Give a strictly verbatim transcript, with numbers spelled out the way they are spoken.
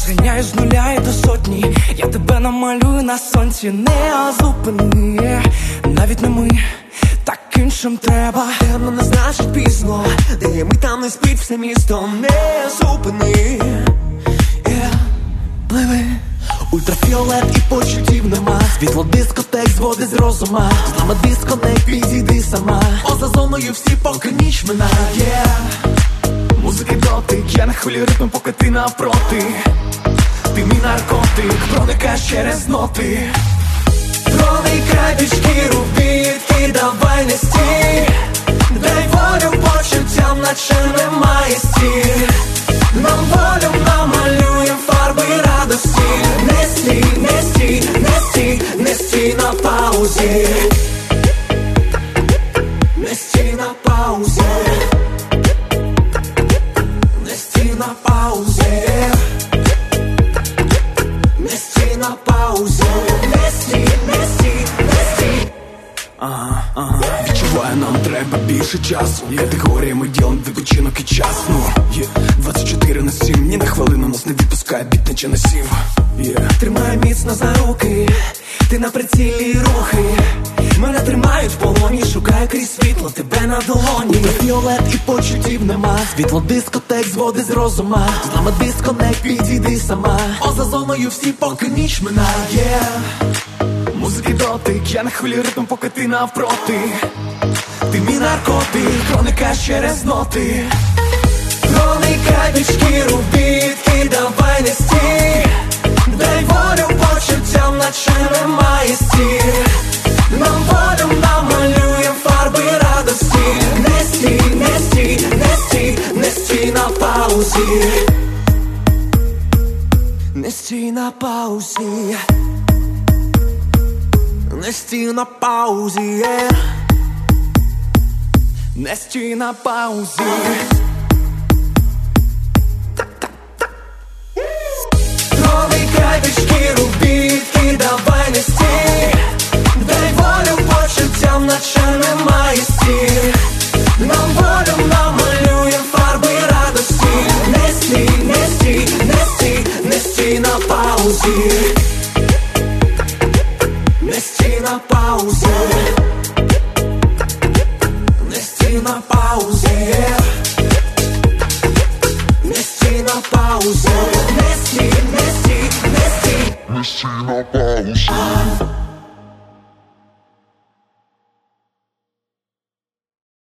Зганяю з нуля і до сотні, я тебе намалюю на сонці. Не зупини, навіть не ми, так іншим треба. Темно не значить пізно, де є ми, там не спить все місто. Не зупини, yeah. Пливи. Ультрафіолет і почуттів нема. Світло дискотек зводить з розума. З нами дисконект, підійди сама. Поза зоною всі, поки ніч минає, yeah. Музики дотик, я на хвилі ритму, поки ти навпроти. Ти мій наркотик, проникаєш через ноти. Проникай під шкіру, бітки, давай не стій. Дай волю почуттям, наче немає стін. Нам волю намалюєм фарби радості. Не стій, не стій, не стій, не стій на паузі. Не стій на паузі. Не стій на паузі. Не стій на паузі. Не стій, не стій, не стій. Ага, ага. Відчуваю, нам треба більше часу. Категоріями ділом відпочинок і час. Ну, yeah. двадцять чотири на сім, ні на хвилину нас не відпускає, біт наче насів, yeah. Тримай міцно за руки, ти на прицілі рухи. Мене тримають в полоні, шукаю крізь світло, тебе на долоні. Ультрафіолет і почуттів нема. Світло дискотек зводить з розума. З нами дисконект, підійди сама. Поза зоною всі, поки ніч минає, yeah. Музики дотик, я на хвилі ритму, поки ти навпроти. Ти мій наркотик, проникаєш через ноти. Проникай під шкіру, бітки, давай не стій. Дай волю почуттям, наче немає стін. Нам волю намалюєм фарби радості. Не стій, не стій, не стій, не стій на паузі. Не стій на паузі. Не стій на паузі, yeah. Не стій на паузі. Проникай під шкіру, бітки, давай не стій. Дай волю почуттям, наче немає стін. Нам волю намалюєм фарби радості. Не стій, не стій, не стій, не стій на паузі. Не стій на паузі. Не стій на паузі, yeah. Не стій на паузі. Не стій, не стій, не стій. Не стій на паузі.